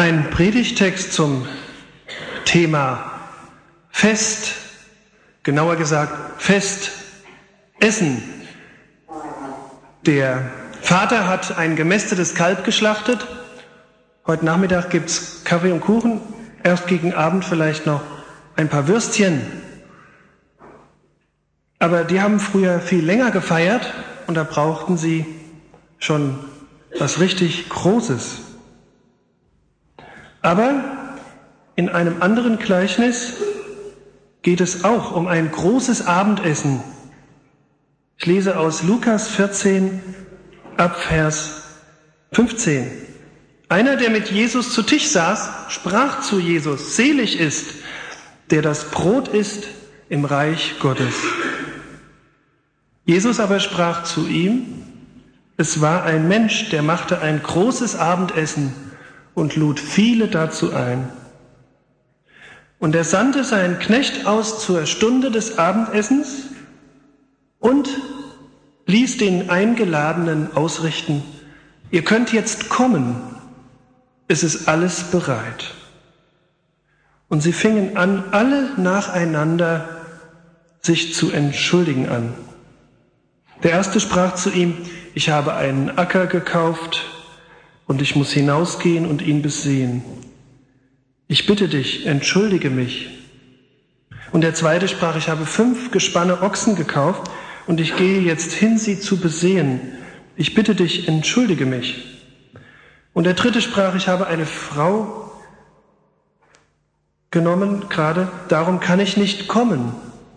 Ein Predigtext zum Thema Fest, genauer gesagt Festessen. Der Vater hat ein gemästetes Kalb geschlachtet. Heute Nachmittag gibt's Kaffee und Kuchen. Erst gegen Abend vielleicht noch ein paar Würstchen. Aber die haben früher viel länger gefeiert und da brauchten sie schon was richtig Großes. Aber in einem anderen Gleichnis geht es auch um ein großes Abendessen. Ich lese aus Lukas 14 ab Vers 15. Einer, der mit Jesus zu Tisch saß, sprach zu Jesus: Selig ist, der das Brot isst im Reich Gottes. Jesus aber sprach zu ihm: Es war ein Mensch, der machte ein großes Abendessen und lud viele dazu ein. Und er sandte seinen Knecht aus zur Stunde des Abendessens und ließ den Eingeladenen ausrichten: Ihr könnt jetzt kommen, es ist alles bereit. Und sie fingen an, alle nacheinander sich zu entschuldigen an. Der erste sprach zu ihm: Ich habe einen Acker gekauft und ich muss hinausgehen und ihn besehen. Ich bitte dich, entschuldige mich. Und der zweite sprach: Ich habe 5 Gespanne Ochsen gekauft und ich gehe jetzt hin, sie zu besehen. Ich bitte dich, entschuldige mich. Und der dritte sprach: Ich habe eine Frau genommen gerade, darum kann ich nicht kommen.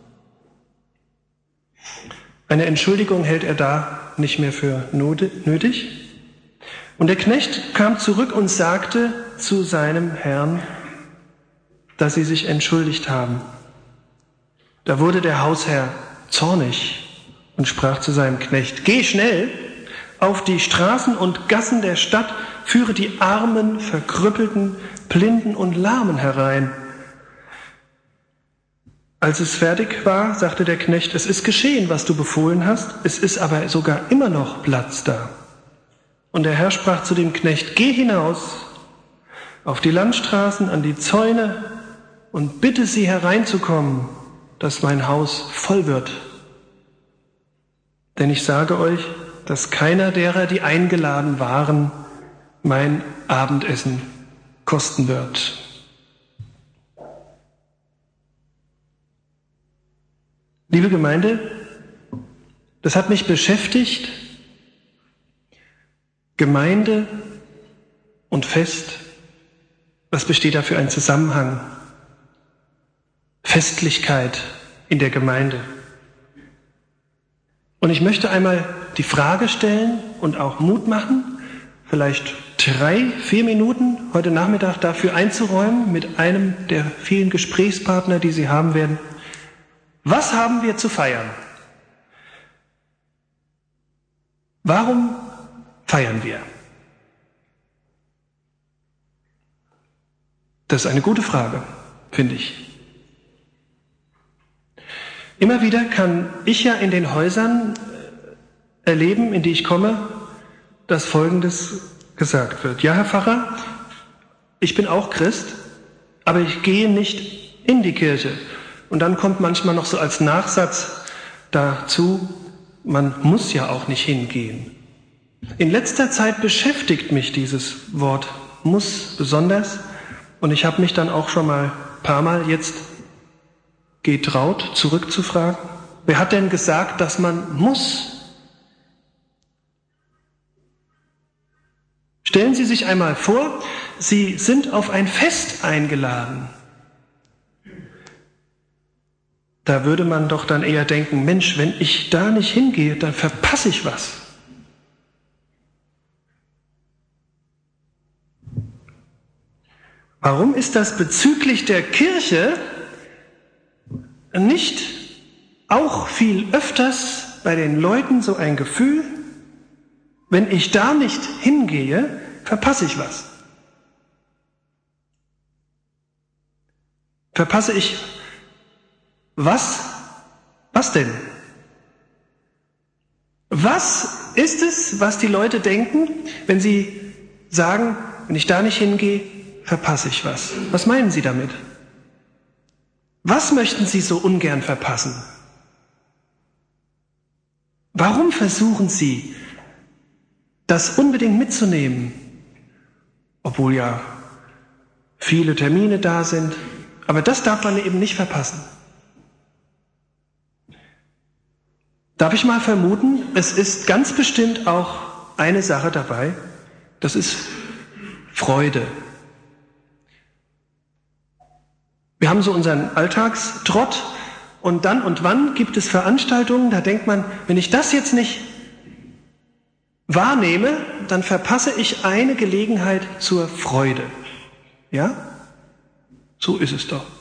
Eine Entschuldigung hält er da nicht mehr für nötig. Und der Knecht kam zurück und sagte zu seinem Herrn, dass sie sich entschuldigt haben. Da wurde der Hausherr zornig und sprach zu seinem Knecht: Geh schnell auf die Straßen und Gassen der Stadt, führe die Armen, Verkrüppelten, Blinden und Lahmen herein. Als es fertig war, sagte der Knecht: Es ist geschehen, was du befohlen hast, es ist aber sogar immer noch Platz da. Und der Herr sprach zu dem Knecht: Geh hinaus auf die Landstraßen, an die Zäune und bitte sie hereinzukommen, dass mein Haus voll wird. Denn ich sage euch, dass keiner derer, die eingeladen waren, mein Abendessen kosten wird. Liebe Gemeinde, das hat mich beschäftigt. Gemeinde und Fest, was besteht da für ein Zusammenhang? Festlichkeit in der Gemeinde. Und ich möchte einmal die Frage stellen und auch Mut machen, vielleicht 3-4 Minuten heute Nachmittag dafür einzuräumen mit einem der vielen Gesprächspartner, die Sie haben werden. Was haben wir zu feiern? Warum feiern wir? Das ist eine gute Frage, finde ich. Immer wieder kann ich ja in den Häusern erleben, in die ich komme, dass Folgendes gesagt wird: Ja, Herr Pfarrer, ich bin auch Christ, aber ich gehe nicht in die Kirche. Und dann kommt manchmal noch so als Nachsatz dazu: Man muss ja auch nicht hingehen. In letzter Zeit beschäftigt mich dieses Wort muss besonders und ich habe mich dann auch schon mal ein paar Mal jetzt getraut, zurückzufragen: Wer hat denn gesagt, dass man muss? Stellen Sie sich einmal vor, Sie sind auf ein Fest eingeladen. Da würde man doch dann eher denken: Mensch, wenn ich da nicht hingehe, dann verpasse ich was. Warum ist das bezüglich der Kirche nicht auch viel öfters bei den Leuten so ein Gefühl: Wenn ich da nicht hingehe, verpasse ich was? Verpasse ich was? Was denn? Was ist es, was die Leute denken, wenn sie sagen: Wenn ich da nicht hingehe, verpasse ich was. Was meinen Sie damit? Was möchten Sie so ungern verpassen? Warum versuchen Sie, das unbedingt mitzunehmen, obwohl ja viele Termine da sind, aber das darf man eben nicht verpassen? Darf ich mal vermuten, es ist ganz bestimmt auch eine Sache dabei, das ist Freude. Wir haben so unseren Alltagstrott und dann und wann gibt es Veranstaltungen, da denkt man, wenn ich das jetzt nicht wahrnehme, dann verpasse ich eine Gelegenheit zur Freude. Ja? So ist es doch.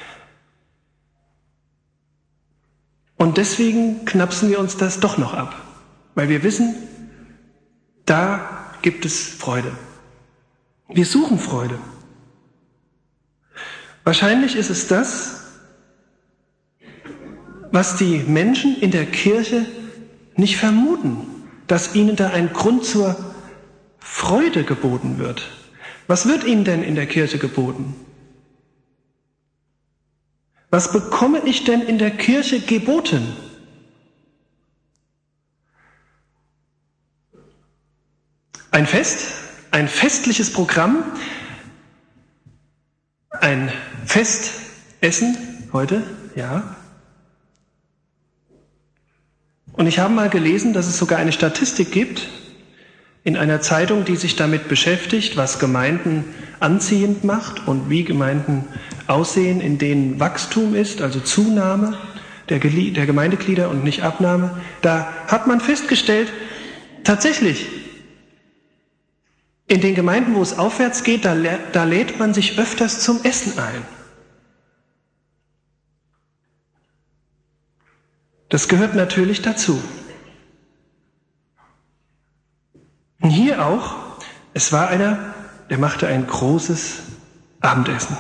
Und deswegen knapsen wir uns das doch noch ab, weil wir wissen, da gibt es Freude. Wir suchen Freude. Wahrscheinlich ist es das, was die Menschen in der Kirche nicht vermuten, dass ihnen da ein Grund zur Freude geboten wird. Was wird ihnen denn in der Kirche geboten? Was bekomme ich denn in der Kirche geboten? Ein Fest, ein festliches Programm, ein Festessen heute, ja. Und ich habe mal gelesen, dass es sogar eine Statistik gibt in einer Zeitung, die sich damit beschäftigt, was Gemeinden anziehend macht und wie Gemeinden aussehen, in denen Wachstum ist, also Zunahme der Gemeindeglieder und nicht Abnahme. Da hat man festgestellt, tatsächlich, in den Gemeinden, wo es aufwärts geht, da lädt man sich öfters zum Essen ein. Das gehört natürlich dazu. Und hier auch, es war einer, der machte ein großes Abendessen.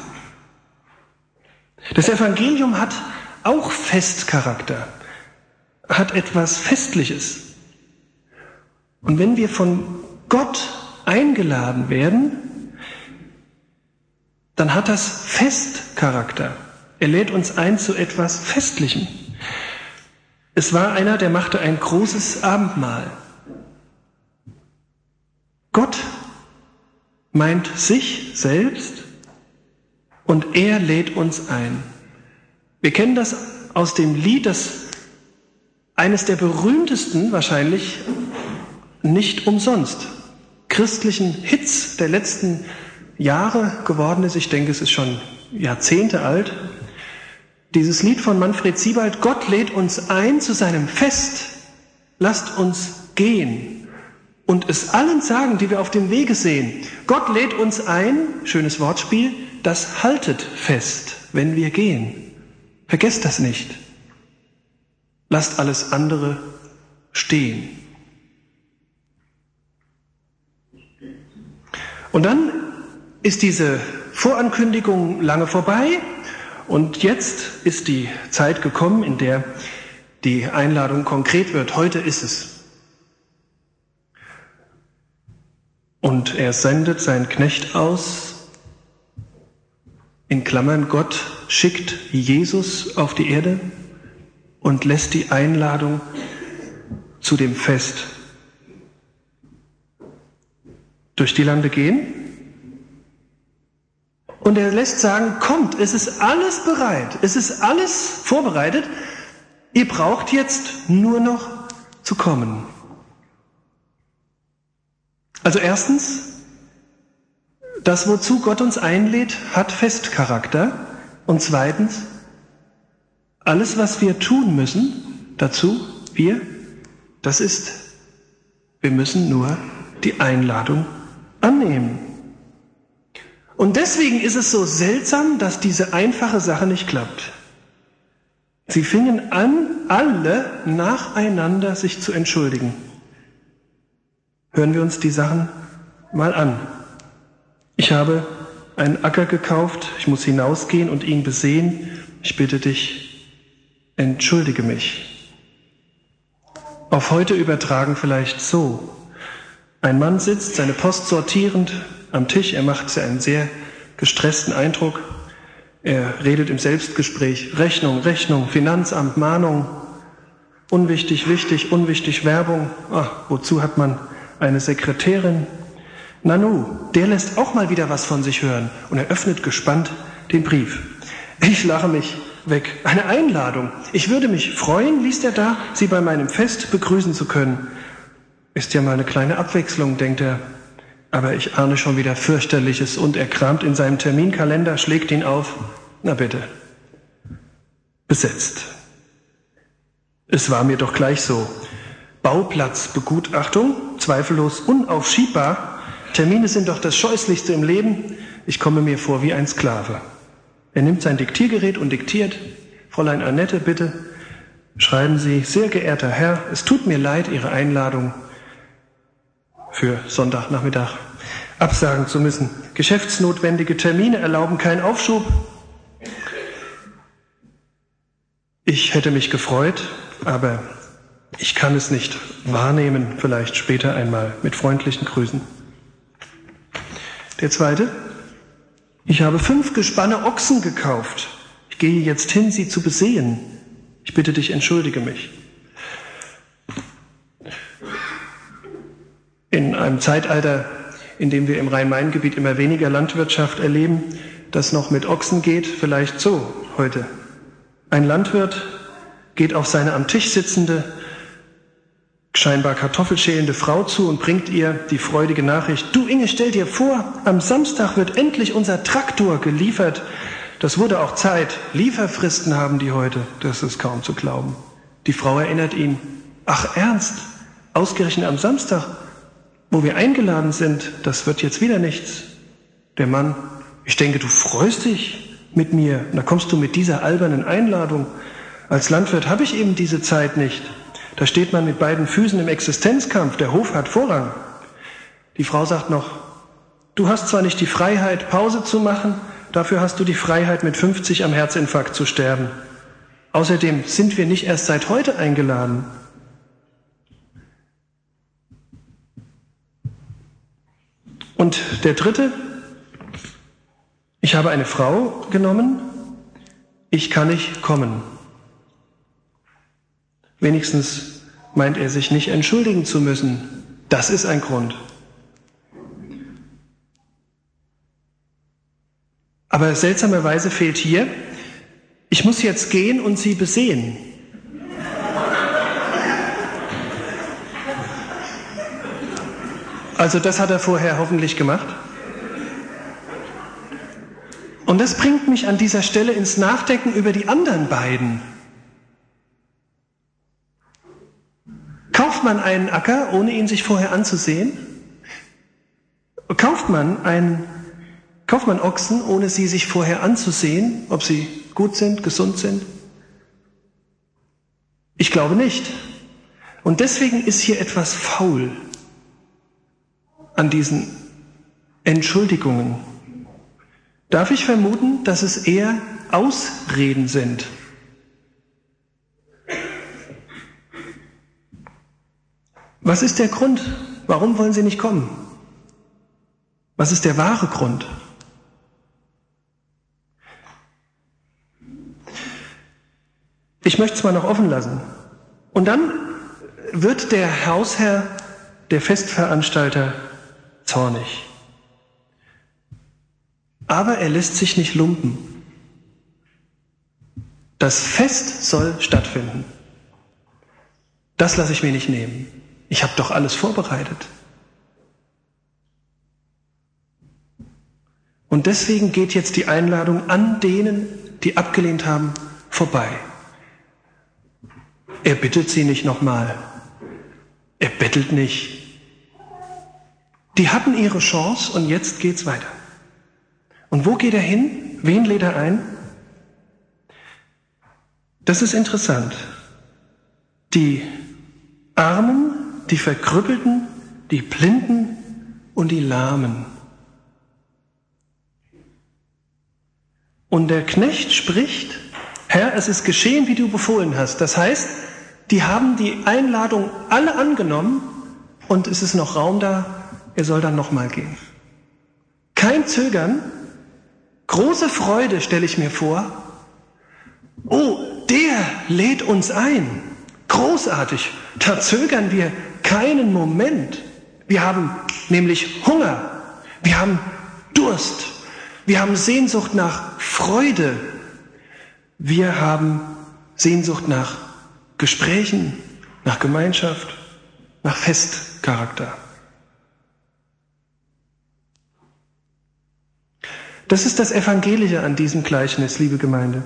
Das Evangelium hat auch Festcharakter, hat etwas Festliches. Und wenn wir von Gott eingeladen werden, dann hat das Festcharakter. Er lädt uns ein zu etwas Festlichem. Es war einer, der machte ein großes Abendmahl. Gott meint sich selbst und er lädt uns ein. Wir kennen das aus dem Lied, das eines der berühmtesten wahrscheinlich nicht umsonst christlichen Hits der letzten Jahre geworden ist. Ich denke, es ist schon Jahrzehnte alt. Dieses Lied von Manfred Siebald, Gott lädt uns ein zu seinem Fest. Lasst uns gehen und es allen sagen, die wir auf dem Wege sehen. Gott lädt uns ein, schönes Wortspiel, das haltet fest, wenn wir gehen. Vergesst das nicht. Lasst alles andere stehen. Und dann ist diese Vorankündigung lange vorbei und jetzt ist die Zeit gekommen, in der die Einladung konkret wird. Heute ist es. Und er sendet seinen Knecht aus, in Klammern, Gott schickt Jesus auf die Erde und lässt die Einladung zu dem Fest durch die Lande gehen. Und er lässt sagen, kommt, es ist alles bereit, es ist alles vorbereitet, ihr braucht jetzt nur noch zu kommen. Also erstens, das, wozu Gott uns einlädt, hat Festcharakter. Und zweitens, alles, was wir tun müssen, dazu, wir müssen nur die Einladung annehmen. Und deswegen ist es so seltsam, dass diese einfache Sache nicht klappt. Sie fingen an, alle nacheinander sich zu entschuldigen. Hören wir uns die Sachen mal an. Ich habe einen Acker gekauft, ich muss hinausgehen und ihn besehen. Ich bitte dich, entschuldige mich. Auf heute übertragen vielleicht so. Ein Mann sitzt, seine Post sortierend am Tisch, er macht einen sehr gestressten Eindruck. Er redet im Selbstgespräch. Rechnung, Finanzamt, Mahnung. Unwichtig, wichtig, unwichtig, Werbung. Wozu hat man eine Sekretärin? Nanu, der lässt auch mal wieder was von sich hören und er öffnet gespannt den Brief. Ich lache mich weg. Eine Einladung. Ich würde mich freuen, liest er da, Sie bei meinem Fest begrüßen zu können. Ist ja mal eine kleine Abwechslung, denkt er. Aber ich ahne schon wieder fürchterliches und er kramt in seinem Terminkalender, schlägt ihn auf. Na bitte. Besetzt. Es war mir doch gleich so. Bauplatzbegutachtung, zweifellos unaufschiebbar. Termine sind doch das Scheußlichste im Leben. Ich komme mir vor wie ein Sklave. Er nimmt sein Diktiergerät und diktiert. Fräulein Annette, bitte. Schreiben Sie, sehr geehrter Herr, es tut mir leid, Ihre Einladung für Sonntagnachmittag absagen zu müssen. Geschäftsnotwendige Termine erlauben keinen Aufschub. Ich hätte mich gefreut, aber ich kann es nicht wahrnehmen, vielleicht später einmal mit freundlichen Grüßen. Der zweite. Ich habe 5 Gespanne Ochsen gekauft. Ich gehe jetzt hin, sie zu besehen. Ich bitte dich, entschuldige mich. In einem Zeitalter, in dem wir im Rhein-Main-Gebiet immer weniger Landwirtschaft erleben, das noch mit Ochsen geht, vielleicht so heute. Ein Landwirt geht auf seine am Tisch sitzende, scheinbar kartoffelschälende Frau zu und bringt ihr die freudige Nachricht: Du Inge, stell dir vor, am Samstag wird endlich unser Traktor geliefert. Das wurde auch Zeit. Lieferfristen haben die heute. Das ist kaum zu glauben. Die Frau erinnert ihn: Ach ernst? Ausgerechnet am Samstag, wo wir eingeladen sind, das wird jetzt wieder nichts. Der Mann: Ich denke, du freust dich mit mir. Da kommst du mit dieser albernen Einladung. Als Landwirt habe ich eben diese Zeit nicht. Da steht man mit beiden Füßen im Existenzkampf. Der Hof hat Vorrang. Die Frau sagt noch: Du hast zwar nicht die Freiheit, Pause zu machen, dafür hast du die Freiheit, mit 50 am Herzinfarkt zu sterben. Außerdem sind wir nicht erst seit heute eingeladen. Und der dritte: Ich habe eine Frau genommen, ich kann nicht kommen. Wenigstens meint er sich nicht entschuldigen zu müssen. Das ist ein Grund. Aber seltsamerweise fehlt hier: Ich muss jetzt gehen und sie besehen. Also das hat er vorher hoffentlich gemacht. Und das bringt mich an dieser Stelle ins Nachdenken über die anderen beiden. Kauft man einen Acker, ohne ihn sich vorher anzusehen? Kauft man Ochsen, ohne sie sich vorher anzusehen, ob sie gut sind, gesund sind? Ich glaube nicht. Und deswegen ist hier etwas faul an diesen Entschuldigungen. Darf ich vermuten, dass es eher Ausreden sind? Was ist der Grund? Warum wollen Sie nicht kommen? Was ist der wahre Grund? Ich möchte es mal noch offen lassen. Und dann wird der Hausherr, der Festveranstalter, zornig. Aber er lässt sich nicht lumpen. Das Fest soll stattfinden. Das lasse ich mir nicht nehmen. Ich habe doch alles vorbereitet. Und deswegen geht jetzt die Einladung an denen, die abgelehnt haben, vorbei. Er bittet sie nicht nochmal. Er bettelt nicht. Die hatten ihre Chance und jetzt geht's weiter. Und wo geht er hin? Wen lädt er ein? Das ist interessant. Die Armen, die Verkrüppelten, die Blinden und die Lahmen. Und der Knecht spricht: Herr, es ist geschehen, wie du befohlen hast. Das heißt, die haben die Einladung alle angenommen und es ist noch Raum da, er soll dann nochmal gehen. Kein Zögern, Große Freude stelle ich mir vor. Oh, der lädt uns ein. Großartig. Da zögern wir keinen Moment. Wir haben nämlich Hunger. Wir haben Durst. Wir haben Sehnsucht nach Freude. Wir haben Sehnsucht nach Gesprächen, nach Gemeinschaft, nach Festcharakter. Das ist das Evangelische an diesem Gleichnis, liebe Gemeinde.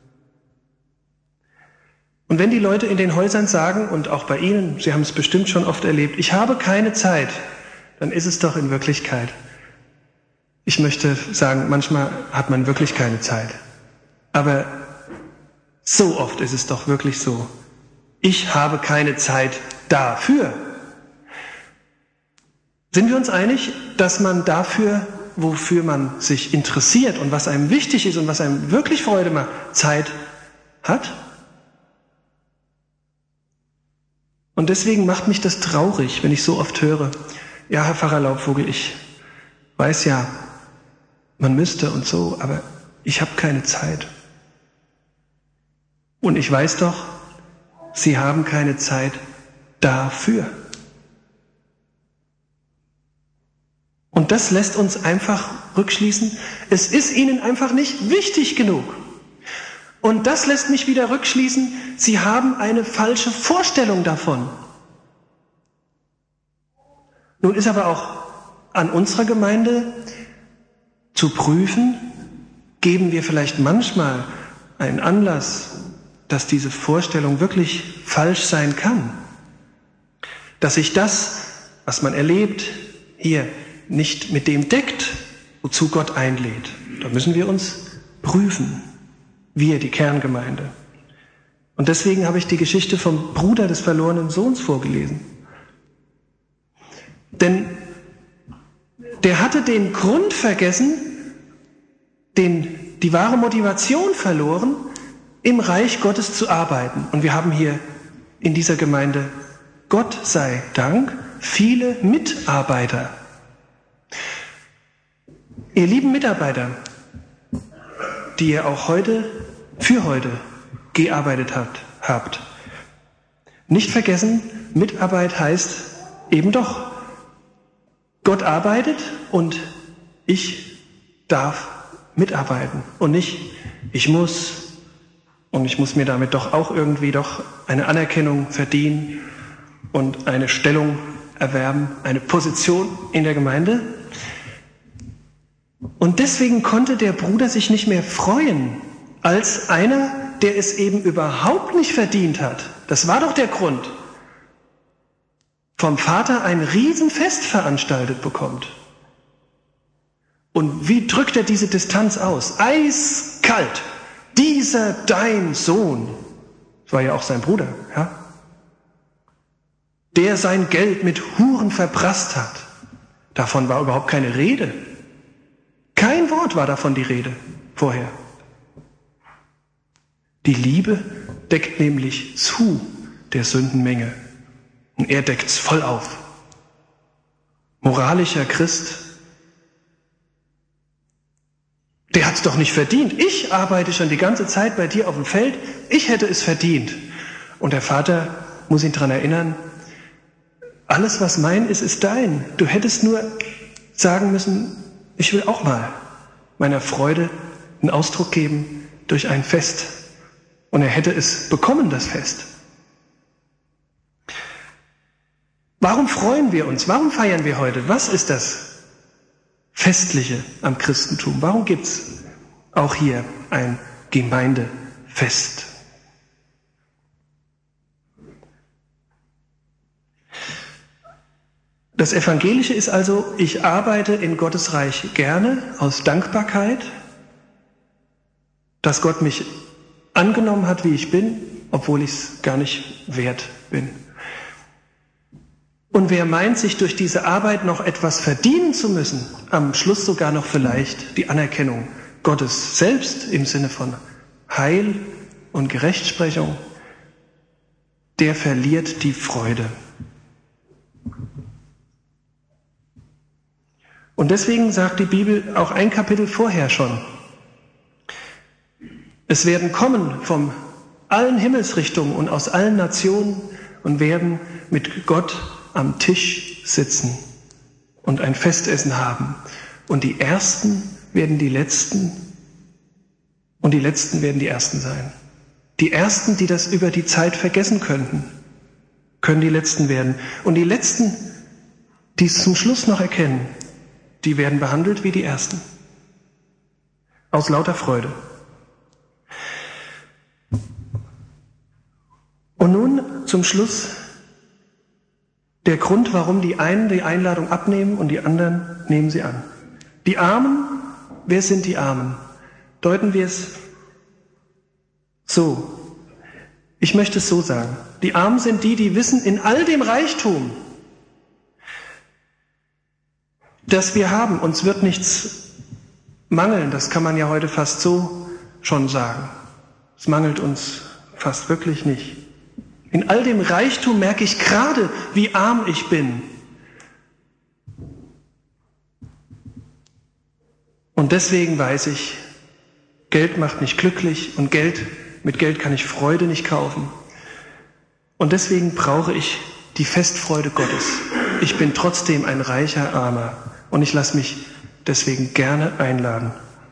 Und wenn die Leute in den Häusern sagen, und auch bei Ihnen, Sie haben es bestimmt schon oft erlebt, ich habe keine Zeit, dann ist es doch in Wirklichkeit. Ich möchte sagen, manchmal hat man wirklich keine Zeit. Aber so oft ist es doch wirklich so. Ich habe keine Zeit dafür. Sind wir uns einig, dass man dafür, wofür man sich interessiert und was einem wichtig ist und was einem wirklich Freude macht, Zeit hat? Und deswegen macht mich das traurig, wenn ich so oft höre, ja, Herr Pfarrer Laubvogel, ich weiß ja, man müsste und so, aber ich habe keine Zeit. Und ich weiß doch, Sie haben keine Zeit dafür. Und das lässt uns einfach rückschließen, es ist Ihnen einfach nicht wichtig genug. Und das lässt mich wieder rückschließen, Sie haben eine falsche Vorstellung davon. Nun ist aber auch an unserer Gemeinde zu prüfen, geben wir vielleicht manchmal einen Anlass, dass diese Vorstellung wirklich falsch sein kann. Dass sich das, was man erlebt, hier nicht mit dem deckt, wozu Gott einlädt. Da müssen wir uns prüfen, wir, die Kerngemeinde. Und deswegen habe ich die Geschichte vom Bruder des verlorenen Sohns vorgelesen. Denn der hatte den Grund vergessen, die wahre Motivation verloren, im Reich Gottes zu arbeiten. Und wir haben hier in dieser Gemeinde, Gott sei Dank, viele Mitarbeiter. Ihr lieben Mitarbeiter, die ihr auch für heute gearbeitet habt. Nicht vergessen, Mitarbeit heißt eben doch, Gott arbeitet und ich darf mitarbeiten und nicht, ich muss mir damit doch auch irgendwie doch eine Anerkennung verdienen und eine Stellung erwerben, eine Position in der Gemeinde. Und deswegen konnte der Bruder sich nicht mehr freuen, als einer, der es eben überhaupt nicht verdient hat. Das war doch der Grund. Vom Vater ein Riesenfest veranstaltet bekommt. Und wie drückt er diese Distanz aus? Eiskalt. Dieser dein Sohn, das war ja auch sein Bruder, ja? Der sein Geld mit Huren verprasst hat. Davon war überhaupt keine Rede. Kein Wort war davon die Rede vorher. Die Liebe deckt nämlich zu der Sündenmenge. Und er deckt's voll auf. Moralischer Christ, der hat's doch nicht verdient. Ich arbeite schon die ganze Zeit bei dir auf dem Feld. Ich hätte es verdient. Und der Vater muss ihn daran erinnern, alles, was mein ist, ist dein. Du hättest nur sagen müssen, ich will auch mal meiner Freude einen Ausdruck geben durch ein Fest. Und er hätte es bekommen, das Fest. Warum freuen wir uns? Warum feiern wir heute? Was ist das Festliche am Christentum? Warum gibt's auch hier ein Gemeindefest? Das Evangelische ist also, ich arbeite in Gottes Reich gerne aus Dankbarkeit, dass Gott mich angenommen hat, wie ich bin, obwohl ich es gar nicht wert bin. Und wer meint, sich durch diese Arbeit noch etwas verdienen zu müssen, am Schluss sogar noch vielleicht die Anerkennung Gottes selbst im Sinne von Heil und Gerechtsprechung, der verliert die Freude. Und deswegen sagt die Bibel auch ein Kapitel vorher schon, Es werden kommen von allen Himmelsrichtungen und aus allen Nationen und werden mit Gott am Tisch sitzen und ein Festessen haben. Und die Ersten werden die Letzten und die Letzten werden die Ersten sein. Die Ersten, die das über die Zeit vergessen könnten, können die Letzten werden. Und die Letzten, die es zum Schluss noch erkennen, die werden behandelt wie die Ersten. Aus lauter Freude. Und nun zum Schluss der Grund, warum die einen die Einladung abnehmen und die anderen nehmen sie an. Die Armen, wer sind die Armen? Deuten wir es so. Ich möchte es so sagen. Die Armen sind die, die wissen, in all dem Reichtum, das wir haben, uns wird nichts mangeln. Das kann man ja heute fast so schon sagen. Es mangelt uns fast wirklich nicht. In all dem Reichtum merke ich gerade, wie arm ich bin. Und deswegen weiß ich, Geld macht nicht glücklich und mit Geld kann ich Freude nicht kaufen. Und deswegen brauche ich die Festfreude Gottes. Ich bin trotzdem ein reicher Armer und ich lasse mich deswegen gerne einladen.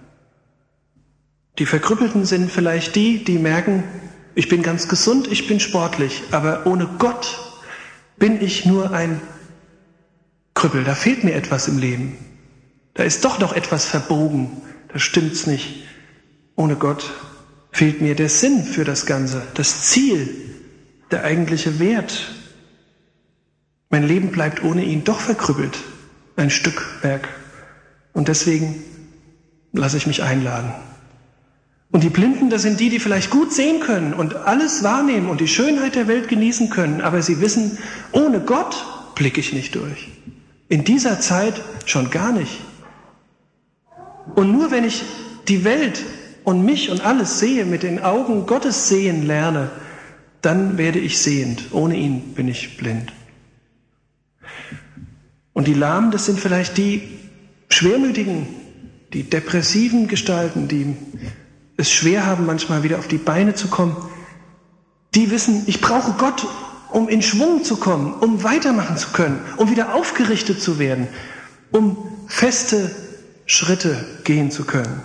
Die Verkrüppelten sind vielleicht die merken, ich bin ganz gesund, ich bin sportlich, aber ohne Gott bin ich nur ein Krüppel. Da fehlt mir etwas im Leben. Da ist doch noch etwas verbogen. Da stimmt's nicht. Ohne Gott fehlt mir der Sinn für das Ganze, das Ziel, der eigentliche Wert. Mein Leben bleibt ohne ihn doch verkrüppelt, ein Stückwerk. Und deswegen lasse ich mich einladen. Und die Blinden, das sind die vielleicht gut sehen können und alles wahrnehmen und die Schönheit der Welt genießen können, aber sie wissen, ohne Gott blicke ich nicht durch. In dieser Zeit schon gar nicht. Und nur wenn ich die Welt und mich und alles sehe, mit den Augen Gottes sehen lerne, dann werde ich sehend. Ohne ihn bin ich blind. Und die Lahmen, das sind vielleicht die Schwermütigen, die depressiven Gestalten, die es schwer haben, manchmal wieder auf die Beine zu kommen. Die wissen, ich brauche Gott, um in Schwung zu kommen, um weitermachen zu können, um wieder aufgerichtet zu werden, um feste Schritte gehen zu können.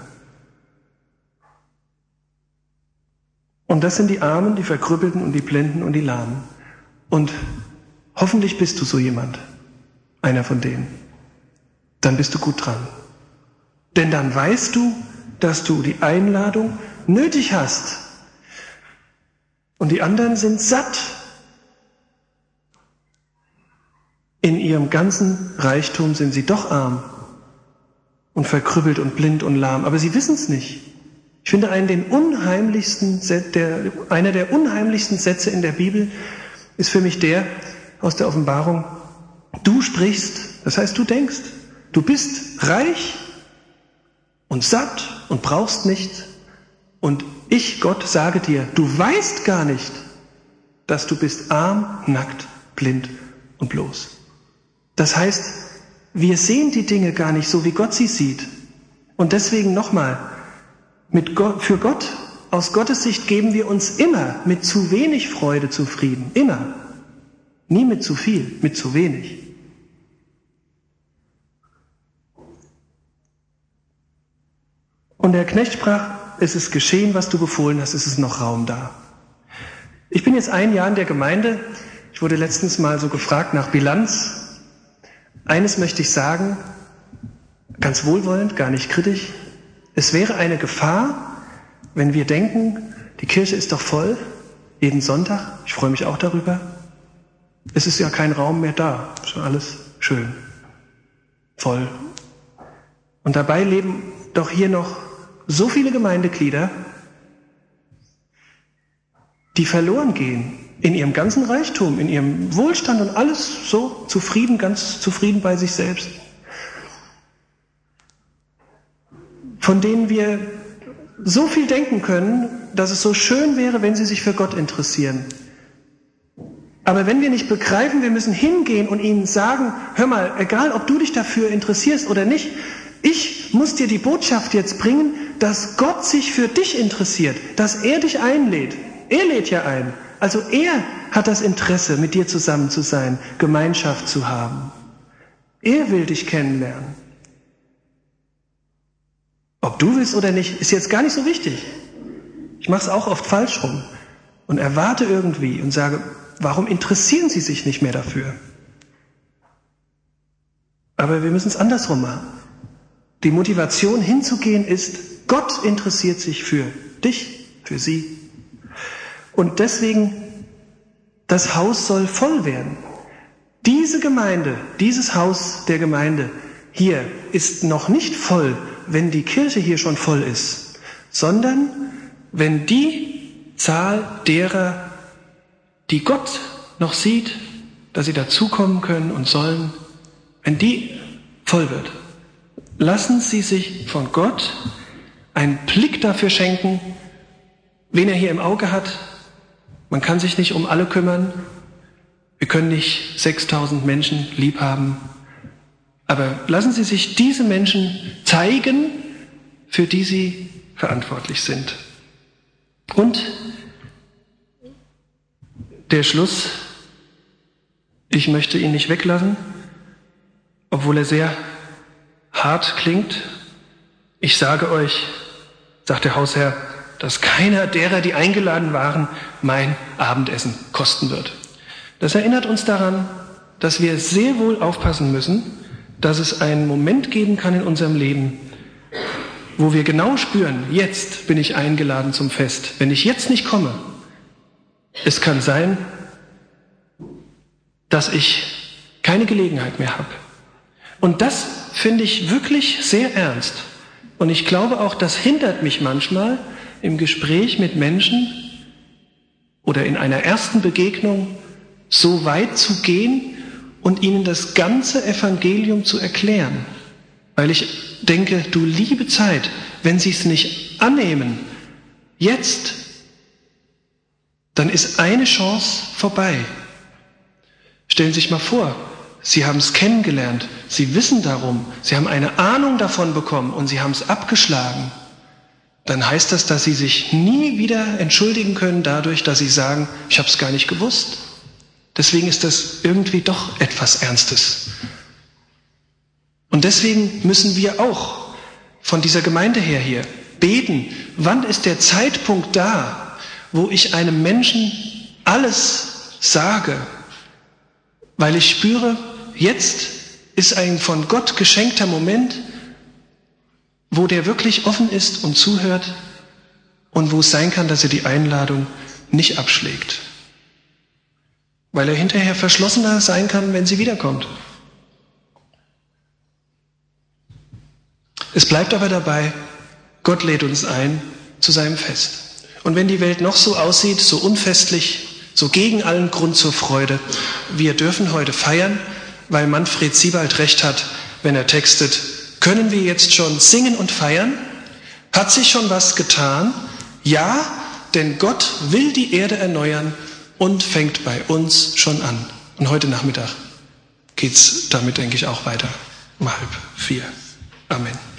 Und das sind die Armen, die Verkrüppelten und die Blinden und die Lahmen. Und hoffentlich bist du so jemand, einer von denen. Dann bist du gut dran. Denn dann weißt du, dass du die Einladung nötig hast. Und die anderen sind satt in ihrem ganzen Reichtum sind sie doch arm und verkrüppelt und blind und lahm, aber sie wissen es nicht. Ich finde einer der unheimlichsten Sätze in der Bibel ist für mich der aus der Offenbarung. Du sprichst, das heißt du denkst, du bist reich und satt und brauchst nichts. Und ich, Gott, sage dir, du weißt gar nicht, dass du bist arm, nackt, blind und bloß. Das heißt, wir sehen die Dinge gar nicht so, wie Gott sie sieht. Und deswegen nochmal, für Gott, aus Gottes Sicht geben wir uns immer mit zu wenig Freude zufrieden. Immer. Nie mit zu viel, mit zu wenig. Und der Knecht sprach, es ist geschehen, was du befohlen hast, es ist noch Raum da. Ich bin jetzt ein Jahr in der Gemeinde. Ich wurde letztens mal so gefragt nach Bilanz. Eines möchte ich sagen, ganz wohlwollend, gar nicht kritisch. Es wäre eine Gefahr, wenn wir denken, die Kirche ist doch voll, jeden Sonntag. Ich freue mich auch darüber. Es ist ja kein Raum mehr da. Schon alles schön. Voll. Und dabei leben doch hier noch so viele Gemeindeglieder, die verloren gehen in ihrem ganzen Reichtum, in ihrem Wohlstand und alles so zufrieden, ganz zufrieden bei sich selbst. Von denen wir so viel denken können, dass es so schön wäre, wenn sie sich für Gott interessieren. Aber wenn wir nicht begreifen, wir müssen hingehen und ihnen sagen, hör mal, egal ob du dich dafür interessierst oder nicht, ich muss dir die Botschaft jetzt bringen, dass Gott sich für dich interessiert, dass er dich einlädt. Er lädt ja ein. Also er hat das Interesse, mit dir zusammen zu sein, Gemeinschaft zu haben. Er will dich kennenlernen. Ob du willst oder nicht, ist jetzt gar nicht so wichtig. Ich mache es auch oft falsch rum und erwarte irgendwie und sage, warum interessieren sie sich nicht mehr dafür? Aber wir müssen es andersrum machen. Die Motivation hinzugehen ist, Gott interessiert sich für dich, für sie. Und deswegen, das Haus soll voll werden. Diese Gemeinde, dieses Haus der Gemeinde hier ist noch nicht voll, wenn die Kirche hier schon voll ist, sondern wenn die Zahl derer, die Gott noch sieht, dass sie dazukommen können und sollen, wenn die voll wird, lassen Sie sich von Gott einen Blick dafür schenken, wen er hier im Auge hat. Man kann sich nicht um alle kümmern. Wir können nicht 6000 Menschen lieb haben. Aber lassen Sie sich diese Menschen zeigen, für die Sie verantwortlich sind. Und der Schluss, ich möchte ihn nicht weglassen, obwohl er sehr hart klingt. Ich sage euch, sagt der Hausherr, dass keiner derer, die eingeladen waren, mein Abendessen kosten wird. Das erinnert uns daran, dass wir sehr wohl aufpassen müssen, dass es einen Moment geben kann in unserem Leben, wo wir genau spüren, jetzt bin ich eingeladen zum Fest. Wenn ich jetzt nicht komme, es kann sein, dass ich keine Gelegenheit mehr habe. Und das finde ich wirklich sehr ernst. Und ich glaube auch, das hindert mich manchmal im Gespräch mit Menschen oder in einer ersten Begegnung so weit zu gehen und ihnen das ganze Evangelium zu erklären. Weil ich denke, du liebe Zeit, wenn sie es nicht annehmen, jetzt, dann ist eine Chance vorbei. Stellen Sie sich mal vor, Sie haben es kennengelernt, Sie wissen darum, Sie haben eine Ahnung davon bekommen und Sie haben es abgeschlagen. Dann heißt das, dass Sie sich nie wieder entschuldigen können dadurch, dass Sie sagen, ich habe es gar nicht gewusst. Deswegen ist das irgendwie doch etwas Ernstes. Und deswegen müssen wir auch von dieser Gemeinde her hier beten, wann ist der Zeitpunkt da, wo ich einem Menschen alles sage, weil ich spüre, jetzt ist ein von Gott geschenkter Moment, wo der wirklich offen ist und zuhört und wo es sein kann, dass er die Einladung nicht abschlägt. Weil er hinterher verschlossener sein kann, wenn sie wiederkommt. Es bleibt aber dabei, Gott lädt uns ein zu seinem Fest. Und wenn die Welt noch so aussieht, so unfestlich, so gegen allen Grund zur Freude, wir dürfen heute feiern, weil Manfred Siebald recht hat, wenn er textet, können wir jetzt schon singen und feiern? Hat sich schon was getan? Ja, denn Gott will die Erde erneuern und fängt bei uns schon an. Und heute Nachmittag geht's damit, denke ich, auch weiter um 3:30. Amen.